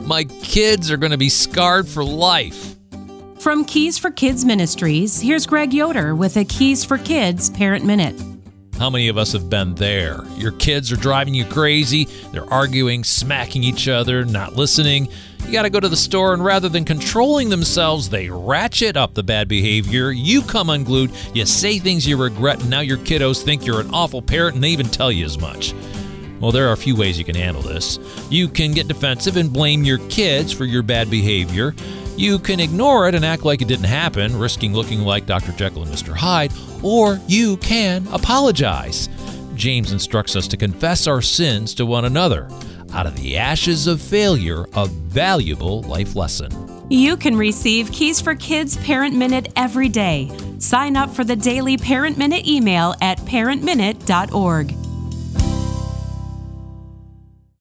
My kids are going to be scarred for life. From Keys for Kids Ministries, here's Greg Yoder with a Keys for Kids Parent Minute. How many of us have been there? Your kids are driving you crazy. They're arguing, smacking each other, not listening. You got to go to the store, and rather than controlling themselves, they ratchet up the bad behavior. You come unglued, you say things you regret, and now your kiddos think you're an awful parent, and they even tell you as much. Well, there are a few ways you can handle this. You can get defensive and blame your kids for your bad behavior. You can ignore it and act like it didn't happen, risking looking like Dr. Jekyll and Mr. Hyde, or you can apologize. James instructs us to confess our sins to one another. Out of the ashes of failure, a valuable life lesson. You can receive Keys for Kids Parent Minute every day. Sign up for the daily Parent Minute email at parentminute.org.